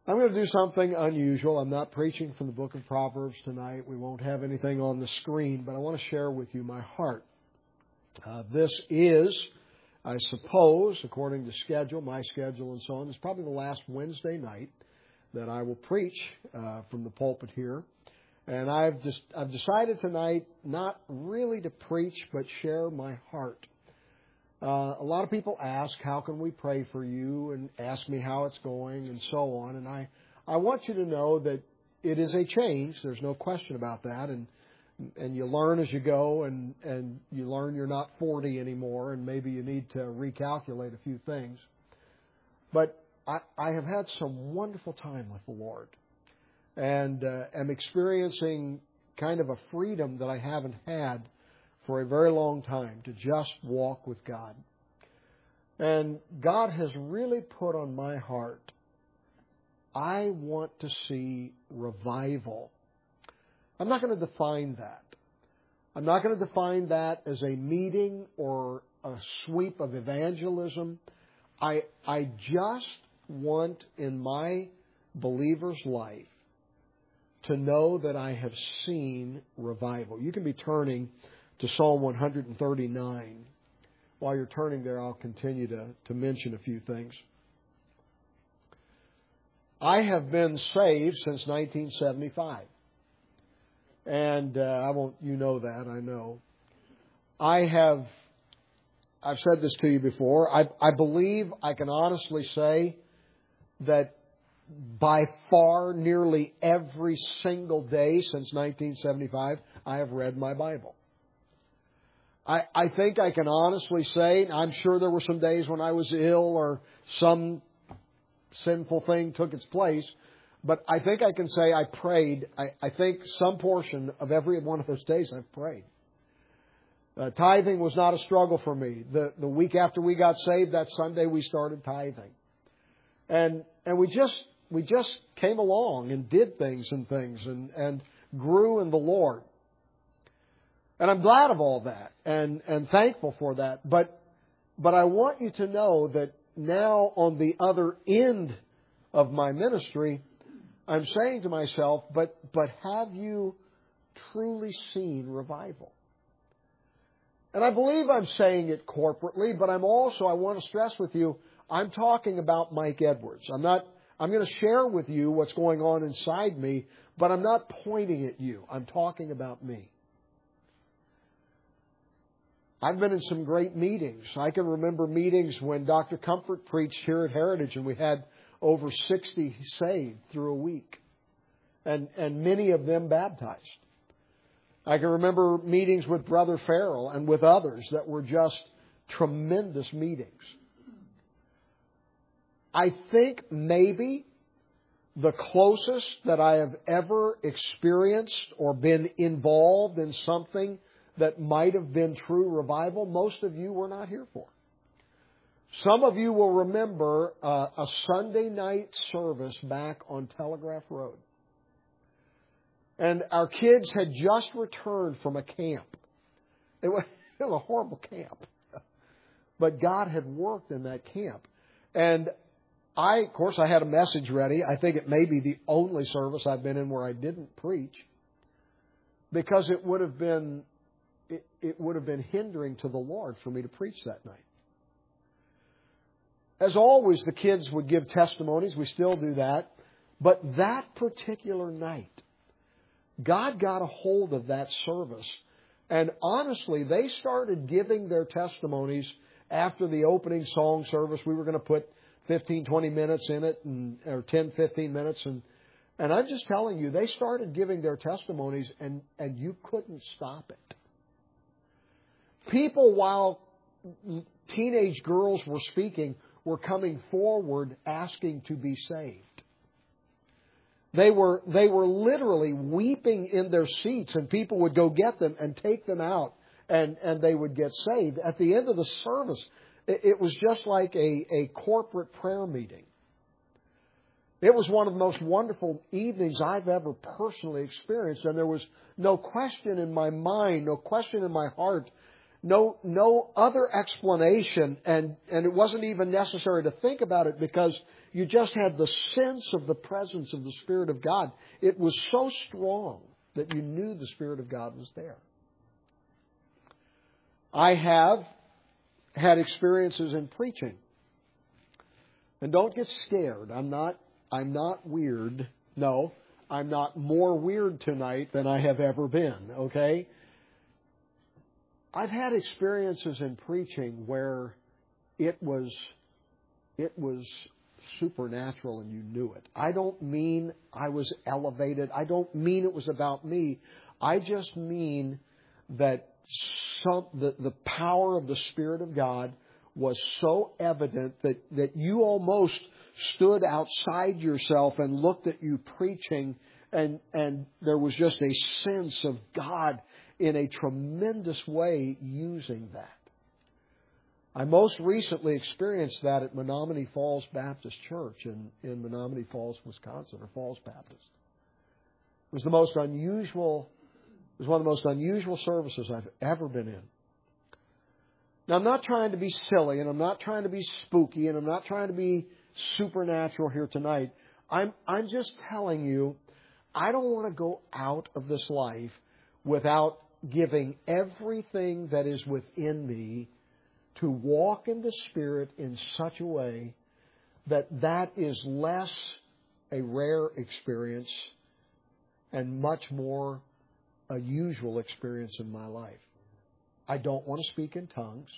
I'm going to do something unusual. I'm not preaching from the book of Proverbs tonight. We won't have anything on the screen, but I want to share with you my heart. This is, I suppose, according to schedule, my schedule and so on, it's probably the last Wednesday night that I will preach from the pulpit here. And I've decided tonight not really to preach, but share my heart. A lot of people ask, how can we pray for you, and ask me how it's going and so on. And I want you to know that it is a change. There's no question about that. And you learn as you go, and you learn you're not 40 anymore, and maybe you need to recalculate a few things. But I have had some wonderful time with the Lord, and am experiencing kind of a freedom that I haven't had for a very long time, to just walk with God. And God has really put on my heart, I want to see revival. I'm not going to define that. I'm not going to define that as a meeting or a sweep of evangelism. I just want in my believer's life to know that I have seen revival. You can be turning to Psalm 139. While you're turning there, I'll continue to mention a few things. I have been saved since 1975. And you know that, I know. I've said this to you before. I believe I can honestly say that by far, nearly every single day since 1975, I have read my Bible. I think I can honestly say, I'm sure there were some days when I was ill or some sinful thing took its place, but I think I can say I prayed. I think some portion of every one of those days I've prayed. Tithing was not a struggle for me. The week after we got saved, that Sunday we started tithing. And we just came along and did things and grew in the Lord. And I'm glad of all that and thankful for that. But I want you to know that now on the other end of my ministry, I'm saying to myself, but have you truly seen revival? And I believe I'm saying it corporately, but I want to stress with you, I'm talking about Mike Edwards. I'm going to share with you what's going on inside me, but I'm not pointing at you. I'm talking about me. I've been in some great meetings. I can remember meetings when Dr. Comfort preached here at Heritage, and we had over 60 saved through a week, and many of them baptized. I can remember meetings with Brother Farrell and with others that were just tremendous meetings. I think maybe the closest that I have ever experienced or been involved in something that might have been true revival, most of you were not here for. Some of you will remember a Sunday night service back on Telegraph Road. And our kids had just returned from a camp. It was a horrible camp. But God had worked in that camp. And of course, I had a message ready. I think it may be the only service I've been in where I didn't preach, because it would have been hindering to the Lord for me to preach that night. As always, the kids would give testimonies. We still do that. But that particular night, God got a hold of that service. And honestly, they started giving their testimonies after the opening song service. We were going to put 15, 20 minutes in it, or 10, 15 minutes. And I'm just telling you, they started giving their testimonies, and you couldn't stop it. People, while teenage girls were speaking, were coming forward asking to be saved. They were literally weeping in their seats, and people would go get them and take them out, and they would get saved. At the end of the service, it was just like a corporate prayer meeting. It was one of the most wonderful evenings I've ever personally experienced, and there was no question in my mind, no question in my heart, no other explanation, and it wasn't even necessary to think about it, because You just had the sense of the presence of the Spirit of God. It was so strong that you knew the Spirit of God was there. I have had experiences in preaching. And don't get scared. I'm not weird. No, I'm not more weird tonight than I have ever been, okay? I've had experiences in preaching where it was supernatural and you knew it. I don't mean I was elevated. I don't mean it was about me. I just mean that the power of the Spirit of God was so evident that you almost stood outside yourself and looked at you preaching, and there was just a sense of God in a tremendous way using that. I most recently experienced that at Menominee Falls Baptist Church in Menominee Falls, Wisconsin, or Falls Baptist. It was one of the most unusual services I've ever been in. Now, I'm not trying to be silly, and I'm not trying to be spooky, and I'm not trying to be supernatural here tonight. I'm just telling you, I don't want to go out of this life without giving everything that is within me to walk in the Spirit in such a way that is less a rare experience and much more a usual experience in my life. I don't want to speak in tongues.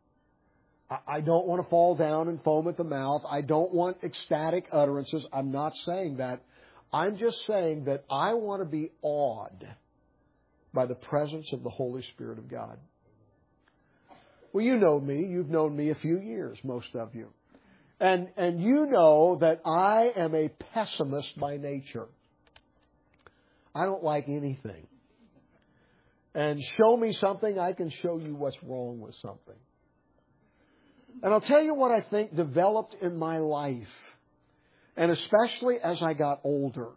I don't want to fall down and foam at the mouth. I don't want ecstatic utterances. I'm not saying that. I'm just saying that I want to be awed by the presence of the Holy Spirit of God. Well, you know me. You've known me a few years, most of you. And you know that I am a pessimist by nature. I don't like anything. And show me something, I can show you what's wrong with something. And I'll tell you what I think developed in my life, and especially as I got older.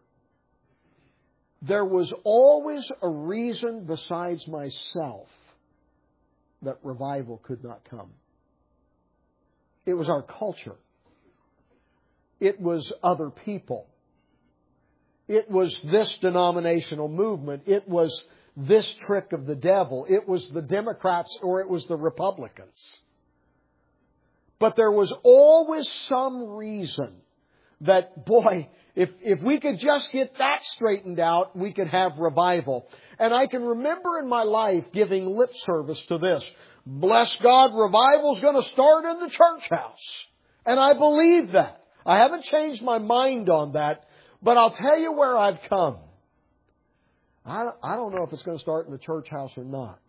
There was always a reason besides myself that revival could not come. It was our culture. It was other people. It was this denominational movement. It was this trick of the devil. It was the Democrats or it was the Republicans. But there was always some reason that, boy, if we could just get that straightened out, we could have revival. And I can remember in my life giving lip service to this. Bless God, revival's going to start in the church house. And I believe that. I haven't changed my mind on that. But I'll tell you where I've come. I don't know if it's going to start in the church house or not.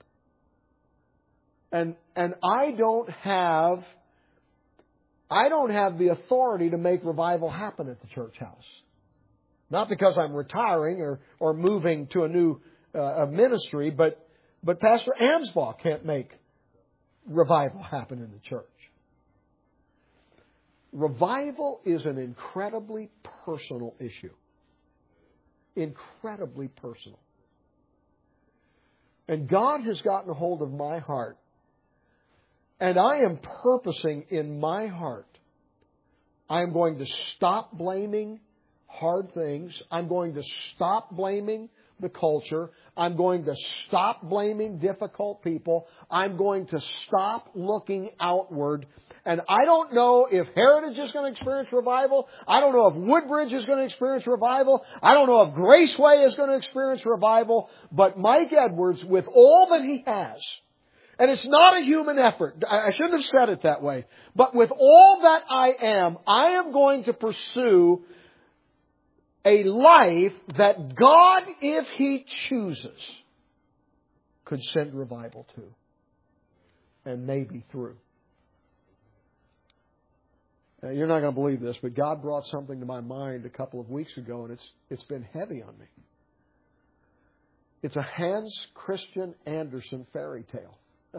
And I don't have the authority to make revival happen at the church house. Not because I'm retiring or moving to a new ministry, but Pastor Ansbaugh can't make revival happen in the church. Revival is an incredibly personal issue. Incredibly personal. And God has gotten a hold of my heart. And I am purposing in my heart, I am going to stop blaming hard things. I'm going to stop blaming the culture. I'm going to stop blaming difficult people. I'm going to stop looking outward. And I don't know if Heritage is going to experience revival. I don't know if Woodbridge is going to experience revival. I don't know if Graceway is going to experience revival. But Mike Edwards, with all that he has, and it's not a human effort. I shouldn't have said it that way. But with all that I am going to pursue a life that God, if He chooses, could send revival to. And maybe through. Now, you're not going to believe this, but God brought something to my mind a couple of weeks ago, and it's been heavy on me. It's a Hans Christian Andersen fairy tale.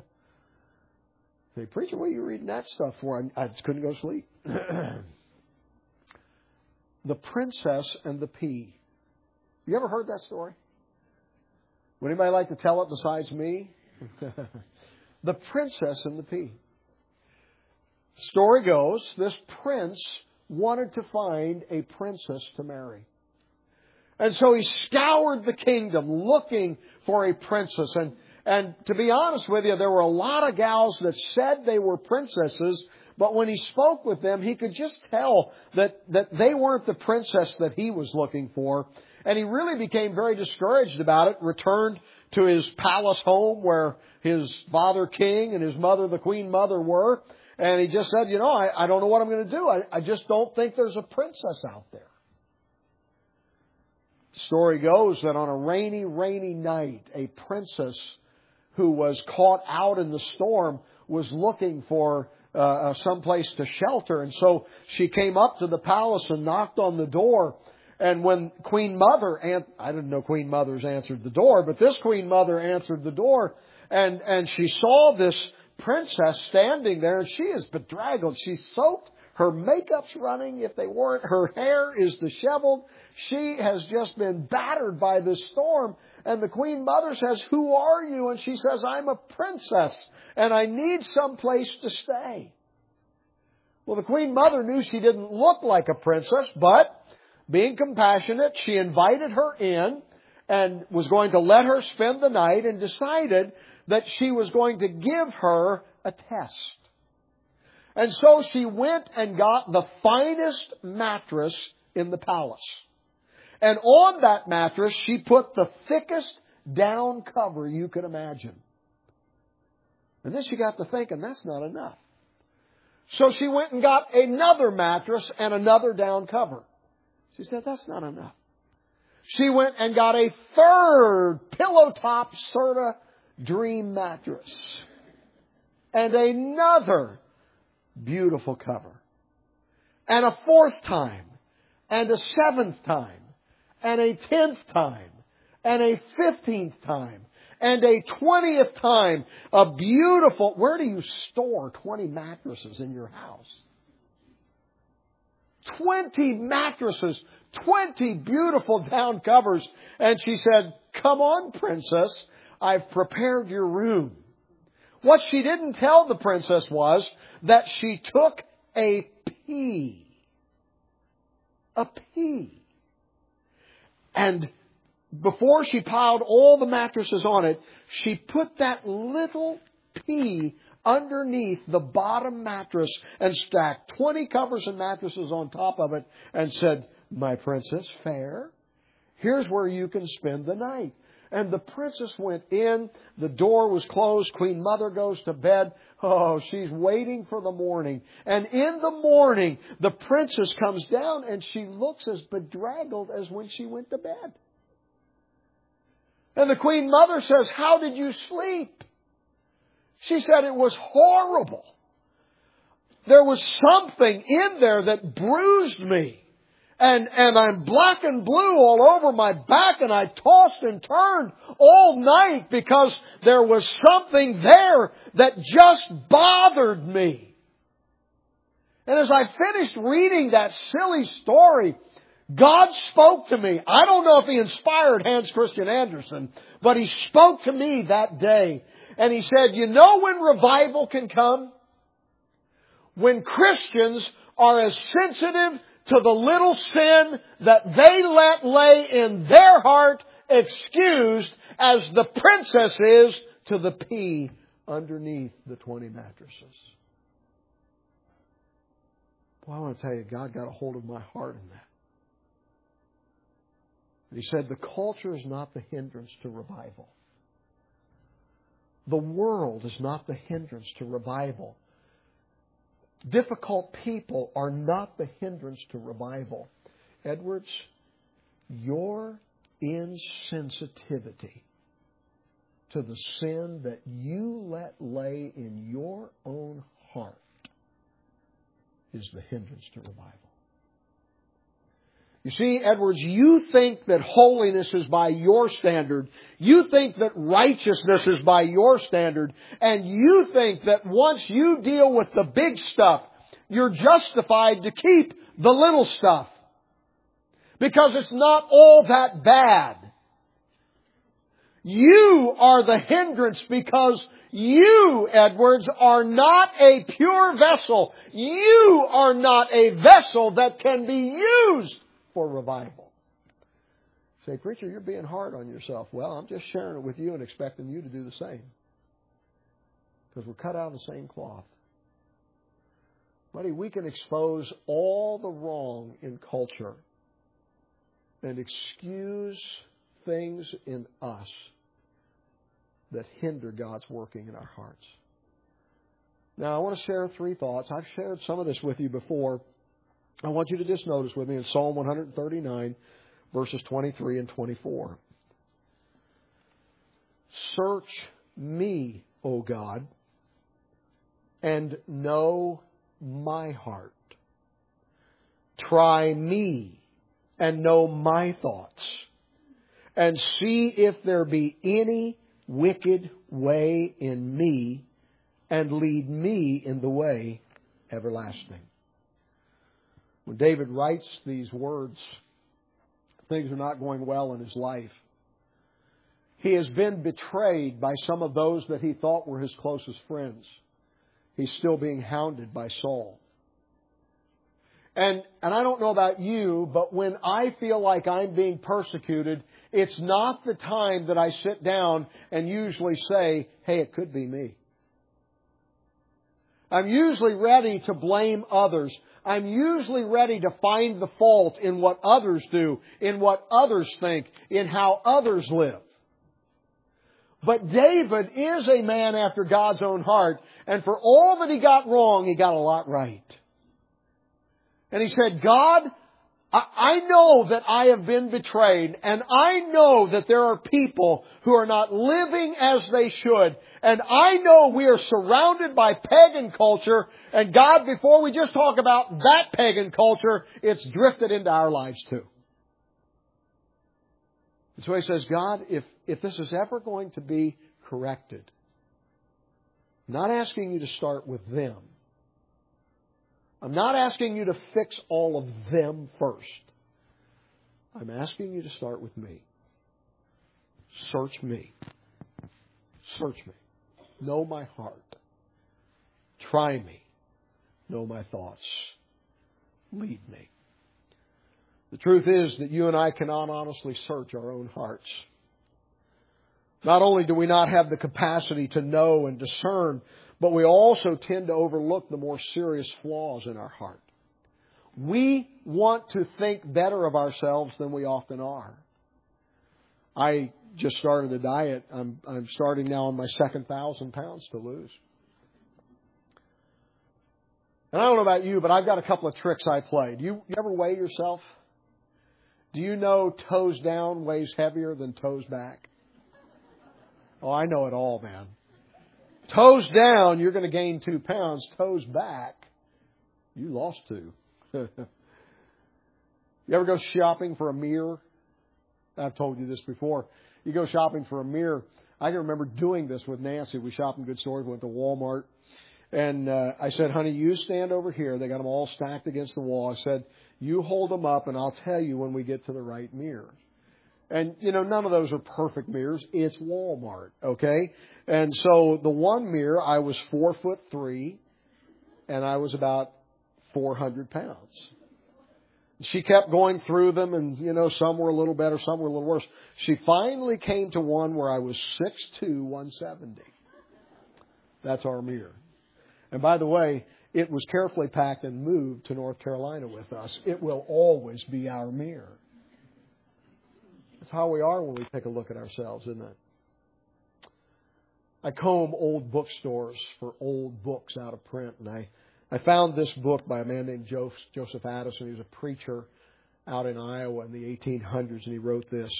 Say, preacher, what are you reading that stuff for? I just couldn't go to sleep. The Princess and the Pea. You ever heard that story? Would anybody like to tell it besides me? The Princess and the Pea. Story goes, this prince wanted to find a princess to marry. And so he scoured the kingdom looking for a princess. And to be honest with you, there were a lot of gals that said they were princesses, but when he spoke with them, he could just tell that they weren't the princess that he was looking for. And he really became very discouraged about it, returned to his palace home where his father king and his mother, the queen mother, were. And he just said, I don't know what I'm going to do. I just don't think there's a princess out there. The story goes that on a rainy, rainy night, a princess who was caught out in the storm was looking for some place to shelter. And so she came up to the palace and knocked on the door. And when Queen Mother, I didn't know Queen Mothers answered the door, but this Queen Mother answered the door. And she saw this princess standing there, and she is bedraggled. She's soaked. Her makeup's running if they weren't. Her hair is disheveled. She has just been battered by this storm. And the Queen Mother says, "Who are you?" And she says, "I'm a princess, and I need some place to stay." Well, the Queen Mother knew she didn't look like a princess, but being compassionate, she invited her in and was going to let her spend the night, and decided that she was going to give her a test. And so she went and got the finest mattress in the palace. And on that mattress, she put the thickest down cover you could imagine. And then she got to thinking, that's not enough. So she went and got another mattress and another down cover. She said, that's not enough. She went and got a third pillow top Serta Dream mattress. And another beautiful cover. And a fourth time. And a seventh time. And a 10th time. And a 15th time. And a 20th time. A beautiful... Where do you store 20 mattresses in your house? 20 mattresses. 20 beautiful down covers. And she said, "Come on, princess. I've prepared your room." What she didn't tell the princess was that she took a pea. A pea. And before she piled all the mattresses on it, she put that little pea underneath the bottom mattress and stacked 20 covers and mattresses on top of it and said, "My princess, fair. Here's where you can spend the night." And the princess went in. The door was closed. Queen Mother goes to bed. Oh, she's waiting for the morning. And in the morning, the princess comes down and she looks as bedraggled as when she went to bed. And the Queen Mother says, "How did you sleep?" She said, "It was horrible. There was something in there that bruised me. And I'm black and blue all over my back, and I tossed and turned all night because there was something there that just bothered me." And as I finished reading that silly story, God spoke to me. I don't know if He inspired Hans Christian Andersen, but He spoke to me that day. And He said, "You know when revival can come? When Christians are as sensitive to the little sin that they let lay in their heart excused as the princess is to the pea underneath the 20 mattresses." Well, I want to tell you, God got a hold of my heart in that. He said, the culture is not the hindrance to revival. The world is not the hindrance to revival. Difficult people are not the hindrance to revival. Edwards, your insensitivity to the sin that you let lay in your own heart is the hindrance to revival. You see, Edwards, you think that holiness is by your standard. You think that righteousness is by your standard. And you think that once you deal with the big stuff, you're justified to keep the little stuff. Because it's not all that bad. You are the hindrance because you, Edwards, are not a pure vessel. You are not a vessel that can be used for revival. Say, preacher, you're being hard on yourself. Well, I'm just sharing it with you and expecting you to do the same. Because we're cut out of the same cloth. Buddy, we can expose all the wrong in culture and excuse things in us that hinder God's working in our hearts. Now, I want to share 3 thoughts. I've shared some of this with you before. I want you to just notice with me in Psalm 139, verses 23 and 24. Search me, O God, and know my heart. Try me and know my thoughts, and see if there be any wicked way in me, and lead me in the way everlasting. When David writes these words, things are not going well in his life. He has been betrayed by some of those that he thought were his closest friends. He's still being hounded by Saul. And I don't know about you, but when I feel like I'm being persecuted, it's not the time that I sit down and usually say, hey, it could be me. I'm usually ready to blame others. I'm usually ready to find the fault in what others do, in what others think, in how others live. But David is a man after God's own heart, and for all that he got wrong, he got a lot right. And he said, God, I know that I have been betrayed, and I know that there are people who are not living as they should, and I know we are surrounded by pagan culture, and God, before we just talk about that pagan culture, it's drifted into our lives too. And so he says, God, if this is ever going to be corrected, I'm not asking you to start with them. I'm not asking you to fix all of them first. I'm asking you to start with me. Search me. Search me. Know my heart. Try me. Know my thoughts. Lead me. The truth is that you and I cannot honestly search our own hearts. Not only do we not have the capacity to know and discern, but we also tend to overlook the more serious flaws in our heart. We want to think better of ourselves than we often are. I just started a diet. I'm starting now on my second 1,000 pounds to lose. And I don't know about you, but I've got a couple of tricks I play. Do you ever weigh yourself? Do you know toes down weighs heavier than toes back? Oh, I know it all, man. Toes down, you're going to gain 2 pounds. Toes back, you lost 2. You ever go shopping for a mirror? I've told you this before. You go shopping for a mirror. I can remember doing this with Nancy. We shopped in good stores, went to Walmart. And I said, honey, you stand over here. They got them all stacked against the wall. I said, you hold them up and I'll tell you when we get to the right mirror. And, you know, none of those are perfect mirrors. It's Walmart, okay? And so the one mirror, I was 4'3", and I was about 400 pounds. She kept going through them, and, you know, some were a little better, some were a little worse. She finally came to one where I was 6'2", 170. That's our mirror. And by the way, it was carefully packed and moved to North Carolina with us. It will always be our mirror. That's how we are when we take a look at ourselves, isn't it? I comb old bookstores for old books out of print, and I found this book by a man named Joseph Addison. He was a preacher out in Iowa in the 1800s, and he wrote this.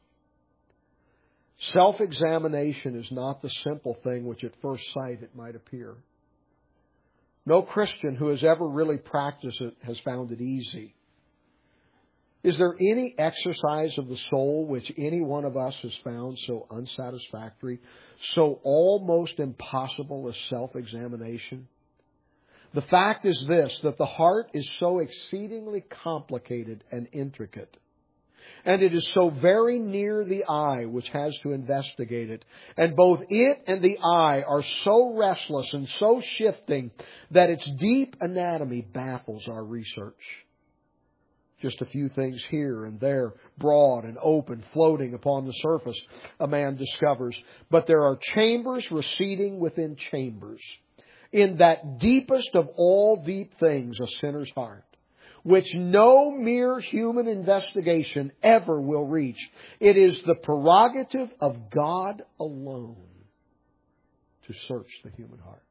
Self-examination is not the simple thing which at first sight it might appear. No Christian who has ever really practiced it has found it easy. Is there any exercise of the soul which any one of us has found so unsatisfactory, so almost impossible as self-examination? The fact is this, that the heart is so exceedingly complicated and intricate. And it is so very near the eye which has to investigate it. And both it and the eye are so restless and so shifting that its deep anatomy baffles our research. Just a few things here and there, broad and open, floating upon the surface, a man discovers. But there are chambers receding within chambers. In that deepest of all deep things, a sinner's heart, which no mere human investigation ever will reach. It is the prerogative of God alone to search the human heart.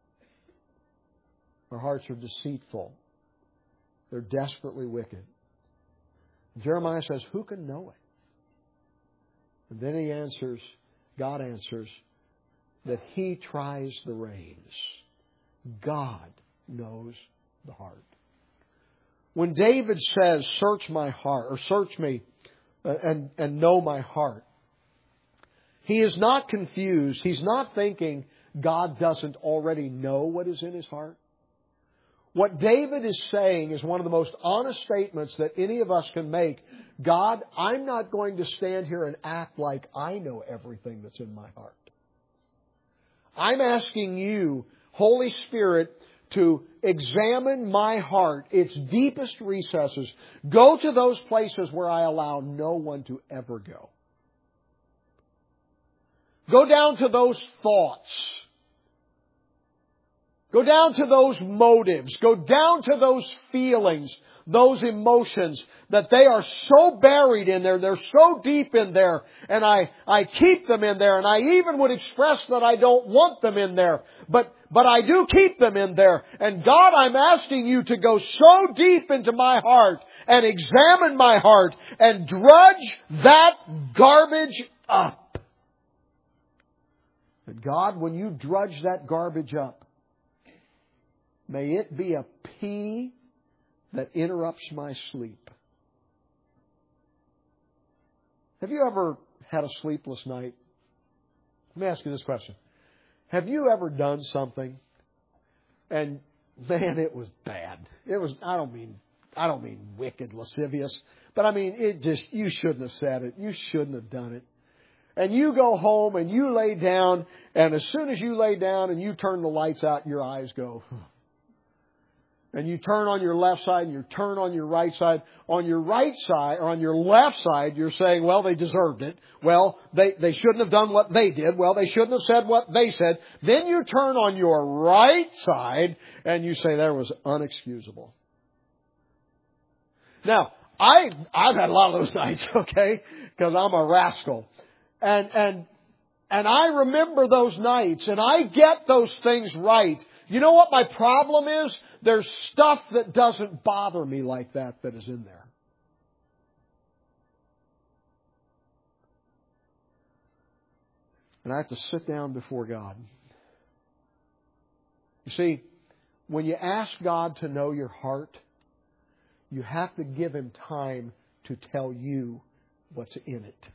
Our hearts are deceitful. They're desperately wicked. Jeremiah says, who can know it? And then God answers, that He tries the reins. God knows the heart. When David says, search my heart, or search me and know my heart, he is not confused. He's not thinking God doesn't already know what is in his heart. What David is saying is one of the most honest statements that any of us can make. God, I'm not going to stand here and act like I know everything that's in my heart. I'm asking you, Holy Spirit, to examine my heart, its deepest recesses. Go to those places where I allow no one to ever go. Go down to those thoughts. Go down to those motives. Go down to those feelings, those emotions, that they are so buried in there. They're so deep in there. And I keep them in there. And I even would express that I don't want them in there. But I do keep them in there. And God, I'm asking you to go so deep into my heart and examine my heart and drudge that garbage up. And God, when you drudge that garbage up, may it be a pea that interrupts my sleep. Have you ever had a sleepless night? Let me ask you this question. Have you ever done something and, man, it was bad? It was, I don't mean wicked, lascivious, but I mean, you shouldn't have said it. You shouldn't have done it. And you go home and you lay down, and as soon as you lay down and you turn the lights out, your eyes go. And you turn on your left side and you turn on your right side. On your right side, or on your left side, you're saying, well, they deserved it. Well, they shouldn't have done what they did. Well, they shouldn't have said what they said. Then you turn on your right side and you say, that was unexcusable. Now, I've had a lot of those nights, okay? Because I'm a rascal. And I remember those nights and I get those things right. You know what my problem is? There's stuff that doesn't bother me like that is in there. And I have to sit down before God. You see, when you ask God to know your heart, you have to give Him time to tell you what's in it.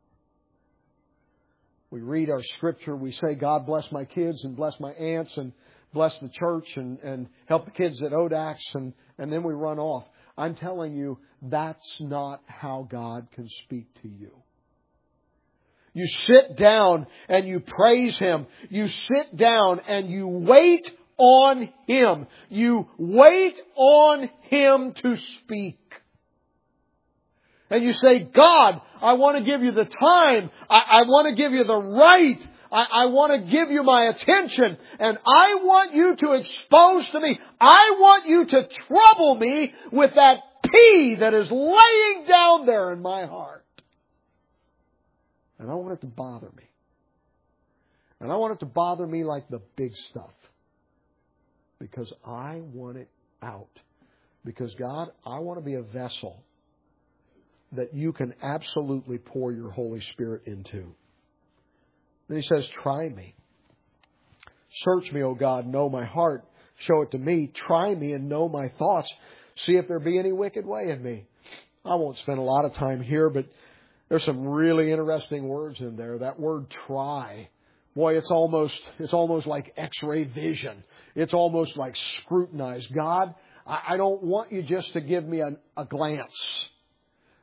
We read our Scripture, we say, God bless my kids and bless my aunts and bless the church and help the kids at Odax, and then we run off. I'm telling you, that's not how God can speak to you. You sit down and you praise Him. You sit down and you wait on Him. You wait on Him to speak. And you say, God, I want to give you the time. I want to give you the right. I want to give you my attention. And I want you to expose to me. I want you to trouble me with that pea that is laying down there in my heart. And I want it to bother me. And I want it to bother me like the big stuff. Because I want it out. Because God, I want to be a vessel that you can absolutely pour your Holy Spirit into. Then He says, try me. Search me, O God, know my heart. Show it to me. Try me and know my thoughts. See if there be any wicked way in me. I won't spend a lot of time here, but there's some really interesting words in there. That word try. Boy, it's almost like X-ray vision. It's almost like scrutinize. God, I don't want you just to give me a glance.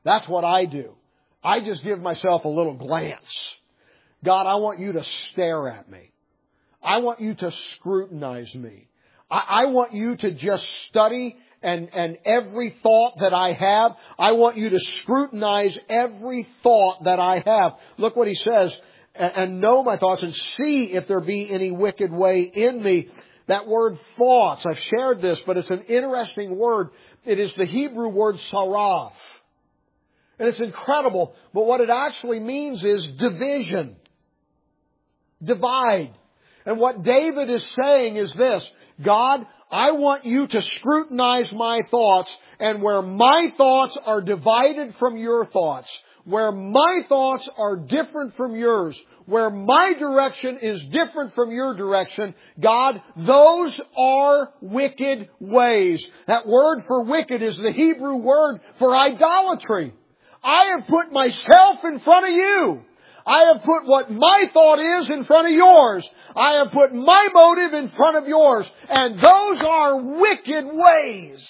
That's what I do. I just give myself a little glance. God, I want you to stare at me. I want you to scrutinize me. I want you to just study and every thought that I have, I want you to scrutinize every thought that I have. Look what He says, and know my thoughts and see if there be any wicked way in me. That word thoughts, I've shared this, but it's an interesting word. It is the Hebrew word saraf. And it's incredible, but what it actually means is division. Divide. And what David is saying is this: God, I want you to scrutinize my thoughts, and where my thoughts are divided from your thoughts, where my thoughts are different from yours, where my direction is different from your direction, God, those are wicked ways. That word for wicked is the Hebrew word for idolatry. I have put myself in front of you. I have put what my thought is in front of yours. I have put my motive in front of yours. And those are wicked ways.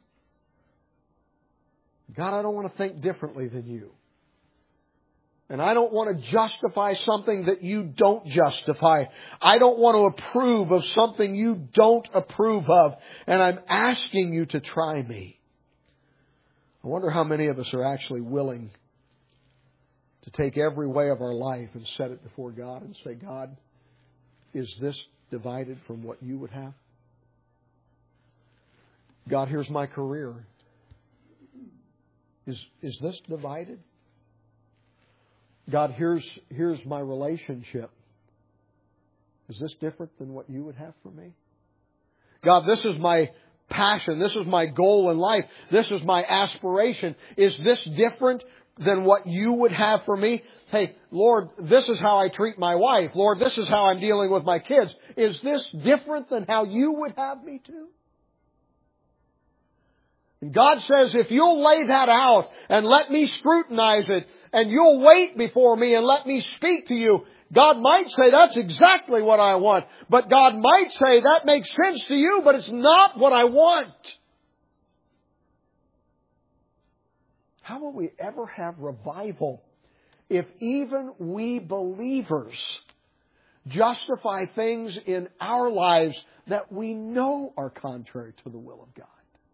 God, I don't want to think differently than you. And I don't want to justify something that you don't justify. I don't want to approve of something you don't approve of. And I'm asking you to try me. I wonder how many of us are actually willing to take every way of our life and set it before God and say, God, is this divided from what you would have? God, here's my career. Is this divided? God, here's my relationship. Is this different than what you would have for me? God, this is my passion. This is my goal in life. This is my aspiration. Is this different than what you would have for me? Hey, Lord, this is how I treat my wife. Lord, this is how I'm dealing with my kids. Is this different than how you would have me to? And God says, if you'll lay that out and let me scrutinize it, and you'll wait before me and let me speak to you, God might say that's exactly what I want. But God might say that makes sense to you, but it's not what I want. How will we ever have revival if even we believers justify things in our lives that we know are contrary to the will of God?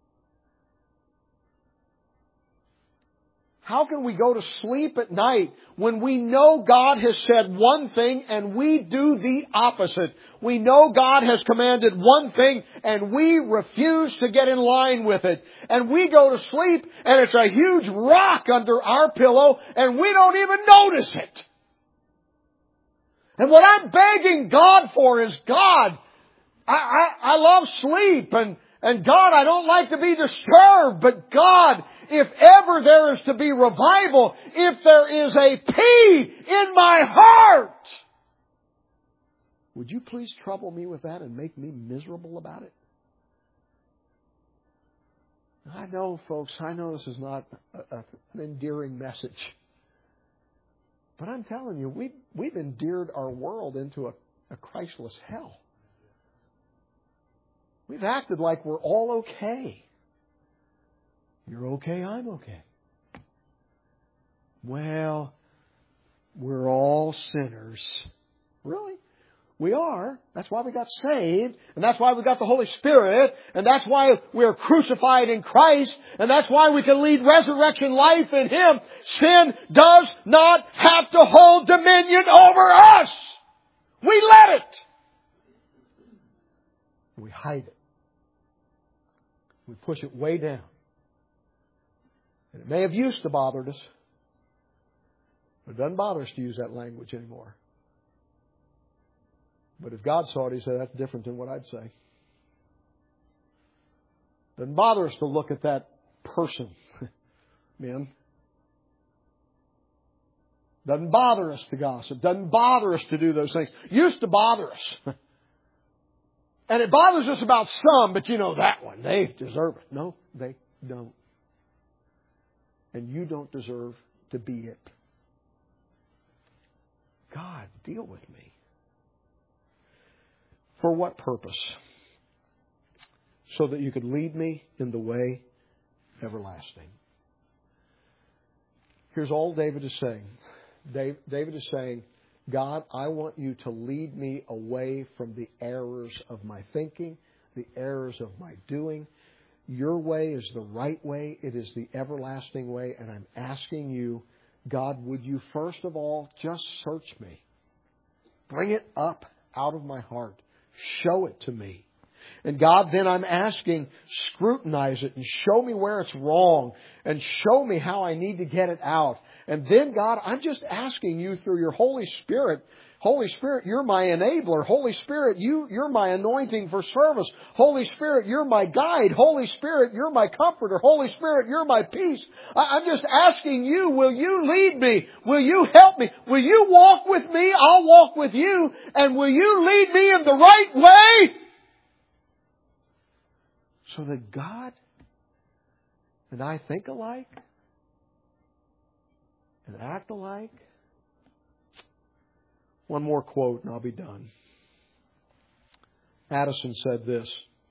How can we go to sleep at night when we know God has said one thing and we do the opposite? We know God has commanded one thing and we refuse to get in line with it. And we go to sleep and it's a huge rock under our pillow and we don't even notice it. And what I'm begging God for is, God, I love sleep and God, I don't like to be disturbed, but God, if ever there is to be revival, if there is a pea in my heart, would you please trouble me with that and make me miserable about it? I know, folks, I know this is not an endearing message. But I'm telling you, we've endeared our world into a Christless hell. We've acted like we're all okay. You're okay, I'm okay. Well, we're all sinners. Really? We are. That's why we got saved. And that's why we got the Holy Spirit. And that's why we're crucified in Christ. And that's why we can lead resurrection life in Him. Sin does not have to hold dominion over us. We let it. We hide it. We push it way down. And it may have used to bother us, but it doesn't bother us to use that language anymore. But if God saw it, He'd say, that's different than what I'd say. Doesn't bother us to look at that person, men. Doesn't bother us to gossip. Doesn't bother us to do those things. Used to bother us. And it bothers us about some, but you know that one. They deserve it. No, they don't. And you don't deserve to be it. God, deal with me. For what purpose? So that you could lead me in the way everlasting. Here's all David is saying. David is saying, God, I want you to lead me away from the errors of my thinking, the errors of my doing. Your way is the right way. It is the everlasting way. And I'm asking you, God, would you first of all just search me? Bring it up out of my heart. Show it to me. And God, then I'm asking, scrutinize it and show me where it's wrong and show me how I need to get it out. And then, God, I'm just asking you through your Holy Spirit. Holy Spirit, you're my enabler. Holy Spirit, you're my anointing for service. Holy Spirit, you're my guide. Holy Spirit, you're my comforter. Holy Spirit, you're my peace. I'm just asking you, will you lead me? Will you help me? Will you walk with me? I'll walk with you. And will you lead me in the right way? So that God and I think alike and act alike. One more quote and I'll be done. Addison said this: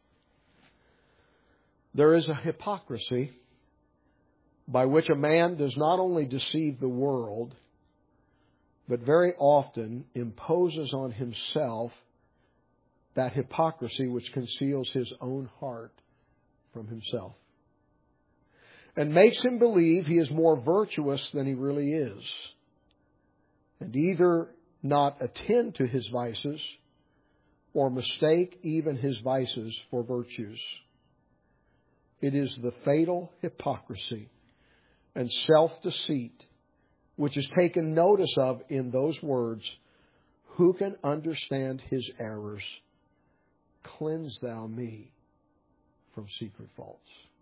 there is a hypocrisy by which a man does not only deceive the world, but very often imposes on himself that hypocrisy which conceals his own heart from himself, and makes him believe he is more virtuous than he really is, and either not attend to his vices or mistake even his vices for virtues. It is the fatal hypocrisy and self-deceit which is taken notice of in those words, who can understand his errors? Cleanse thou me from secret faults.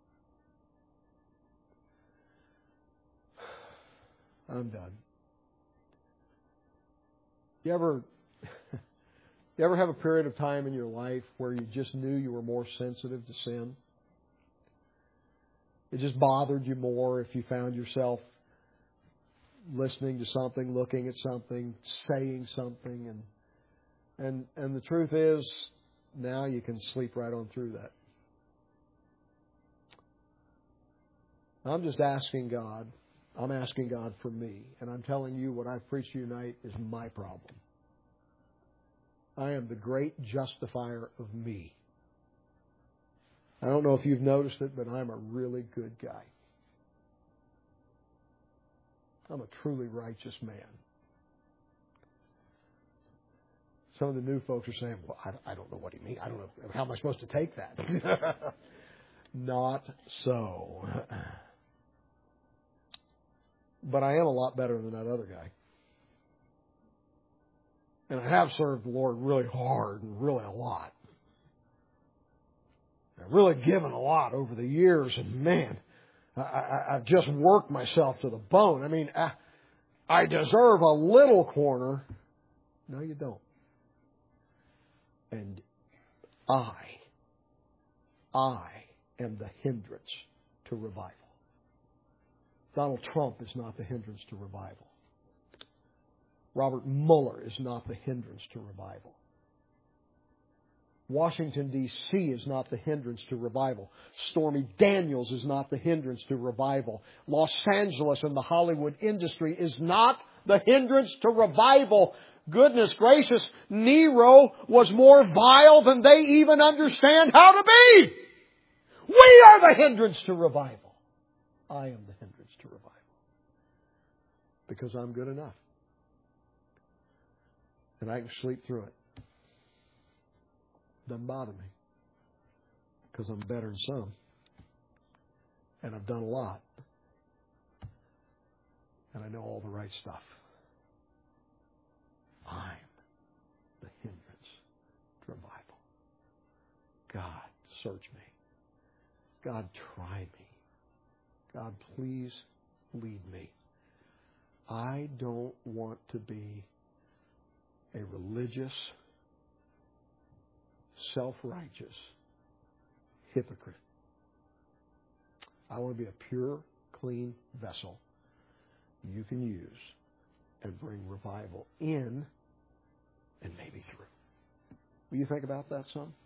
I'm done. You ever have a period of time in your life where you just knew you were more sensitive to sin? It just bothered you more if you found yourself listening to something, looking at something, saying something, and the truth is, now you can sleep right on through that. I'm just asking God. I'm asking God for me. And I'm telling you what I've preached to you tonight is my problem. I am the great justifier of me. I don't know if you've noticed it, but I'm a really good guy. I'm a truly righteous man. Some of the new folks are saying, well, I don't know what he means. I don't know. How am I supposed to take that? Not so. But I am a lot better than that other guy. And I have served the Lord really hard and really a lot. I've really given a lot over the years, and man, I've just worked myself to the bone. I mean, I deserve a little corner. No, you don't. And I am the hindrance to revival. Donald Trump is not the hindrance to revival. Robert Mueller is not the hindrance to revival. Washington, D.C. is not the hindrance to revival. Stormy Daniels is not the hindrance to revival. Los Angeles and the Hollywood industry is not the hindrance to revival. Goodness gracious, Nero was more vile than they even understand how to be. We are the hindrance to revival. I am the hindrance to revival. Because I'm good enough. And I can sleep through it. Doesn't bother me. Because I'm better than some. And I've done a lot. And I know all the right stuff. I'm the hindrance to revival. God, search me. God, try me. God, please lead me. I don't want to be a religious, self-righteous hypocrite. I want to be a pure, clean vessel you can use and bring revival in and maybe through. Will you think about that some?